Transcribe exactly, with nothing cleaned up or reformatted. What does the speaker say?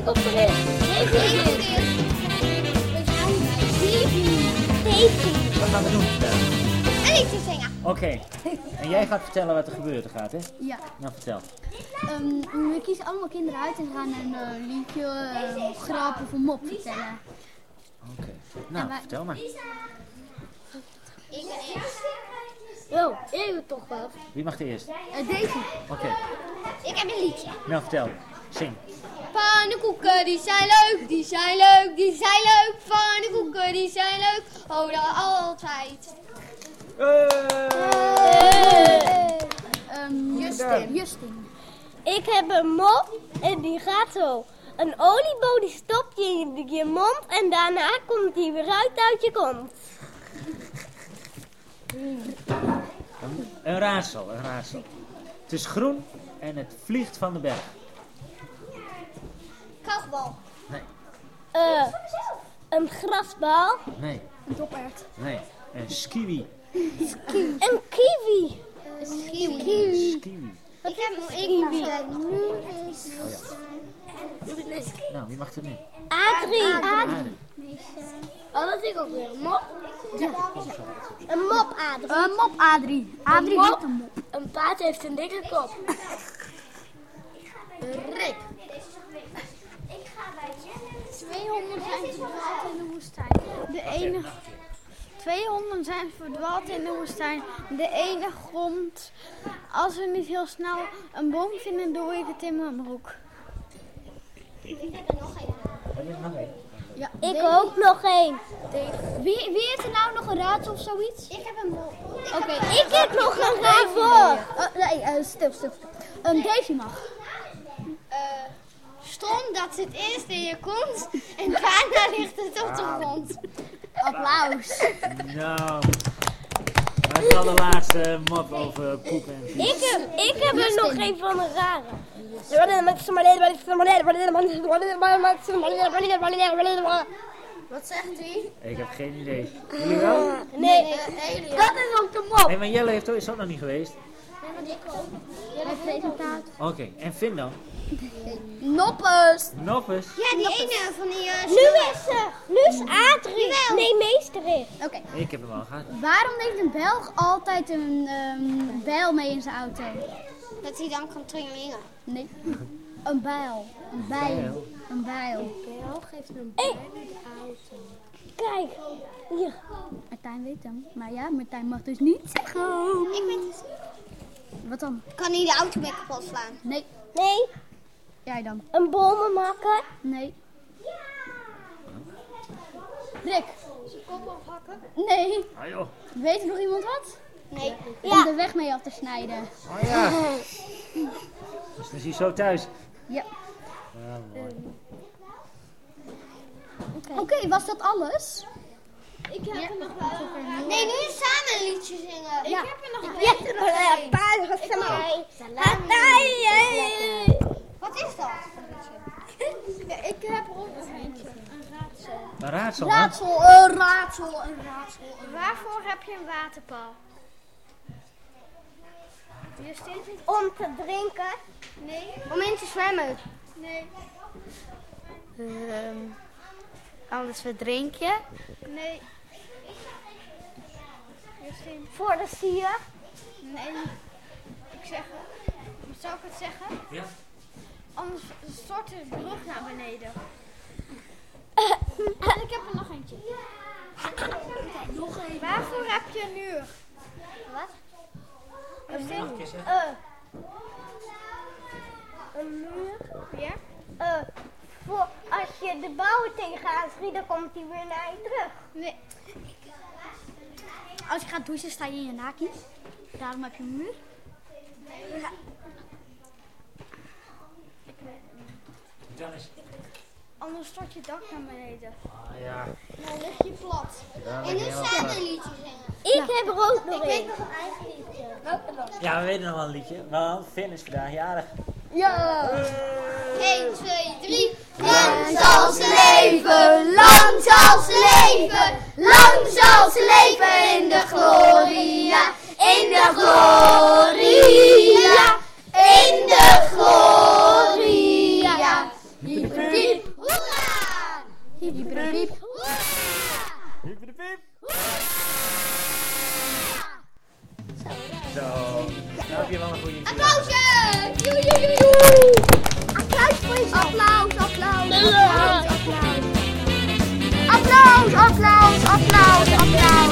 Wie komt erin? Davy is in. We zijn bij Davy. Wat gaan we doen? En ik te zingen. Oké. Okay. En jij gaat vertellen wat er gebeuren gaat, hè? Ja. Nou, vertel. Um, we kiezen allemaal kinderen uit en gaan een uh, liedje, uh, grap of een mop vertellen. Oké. Okay. Nou, wij... vertel maar. Ik ben eerst. Oh, ik ben toch wel. Wie mag er eerst? Uh, Davy. Oké. Okay. Ik heb een liedje. Nou, vertel. Zing. Pannenkoeken die zijn leuk, die zijn leuk, die zijn leuk. Pannenkoeken die zijn leuk, oh dan altijd. Hey. Hey. Um, Justin. Justin. Ik heb een mop en die gaat zo. Een oliebol die stopt je in je mond en daarna komt die weer uit uit je kont. Een, een raadsel, een raadsel. Het is groen en het vliegt van de berg. Krachtbal. Nee. Uh, een grasbal. Nee. Een dopert. Nee. Een skiwi. Skiwi. Een kiwi. Een skiwi. Skiwi. Ik heb ik mag nu is. Oh ja. Nou, wie mag er nu? Adrie. Adrie. Oh, dat is ook weer een mop. Ja. Een mop, Adrie. Een uh, mop, Adrie. Adrie een heeft een mop. Een paard heeft een dikke kop. Rick. Ik ga bij twee honden zijn verdwaald in de woestijn. De ene... Twee honden zijn verdwaald in de woestijn. De ene grond. Als we niet heel snel een boom vinden, doe ik het in mijn broek. Ik heb er nog één. Heb je er nog één? Ja, ik ook nog één. Wie, wie heeft er nou nog een raadsel of zoiets? Ik heb een mop. Oké, okay, ik heb nog een raadsel. Uh, nee, uh, stil, stil, stil. Um, Davy mag. Uh, stom, dat zit eerst in je kont en daarna ligt het op de grond. Applaus. Nou, dat is wel de laatste mop over poep en vies. Ik heb, ik heb er nog een van de rare. Wat zegt hij? Ik heb geen idee. Jullie wel? Nee, nee dat is ook de mop. Nee, maar Jelle heeft, is ook nog niet geweest. Nee, maar ik ook. Het resultaat. Oké, okay. En Finn dan? Noppes. Noppes? Ja, die ene van die... Uh, nu is ze. Nu is Adrie. Nee, meester is. Oké. Okay. Ik heb hem al gehad. Waarom neemt een Belg altijd een um, bijl mee in zijn auto? Dat hij dan kan trimmen. Nee. Een bijl. Een bijl. Een bijl. Een bijl geeft een bijl in de auto. Kijk. Hier. Martijn weet hem. Maar ja, Martijn mag dus niet zeggen. Ik weet het. Wat dan? Kan hij de auto mee kapot slaan? Nee. Nee. Jij dan? Een bommenmakker? Nee. Rick. Zijn kop afhakken? Nee. Ah joh. Weet er nog iemand wat? Nee. Om Ja. de weg mee af te snijden. Oh ja. Dus dan is hij zo thuis. Ja. Ja, mooi. Oké, okay. okay, was dat alles? Ik heb ja. er nog wel. Nee, nu samen een liedje zingen. Ja. Ik heb er nog Ja. een. Wat is dat? Ja, ik heb er ook nog eentje. Een raadsel. Een raadsel, Raadsel, een raadsel, een raadsel. Een Waarvoor heb je een waterpal? Om te drinken? Nee. Om in te zwemmen? Nee. Um, anders verdrink je? Nee. Voor de sier? Nee. Ik zeg, zou ik het zeggen? Ja. Anders stort de brug naar beneden. En ik heb er nog eentje. Nog een. Waarvoor heb je een uur? Wat? Een Uh, een muur? Ja? Uh, voor als je de bouwen tegenaan schiet, dan komt hij weer naar je terug. Nee. Als je gaat douchen, sta je in je nakies. Daarom heb je een muur. Ja. Vertel eens. Anders stort je dak naar beneden. Ah ja. Dan lig je plat. Ja, En nu heel samen plat. een liedje zingen. Ik heb er ook nog Ik weet een. nog een eigen liedje. Welke dan? Ja, we weten nog wel een liedje. Want Finn is vandaag jarig. Ja. één, twee, drie. Lang zal ze leven, lang zal ze leven, lang zal ze leven in de gloria, in de gloria, in de gloria. Diep, diep, Zo. Nou heb je wel een goede video. Applausje! Joe, joe, joe, joe. Applaus voor jezelf. Applaus, applaus, applaus, applaus. Applaus, applaus, applaus, applaus.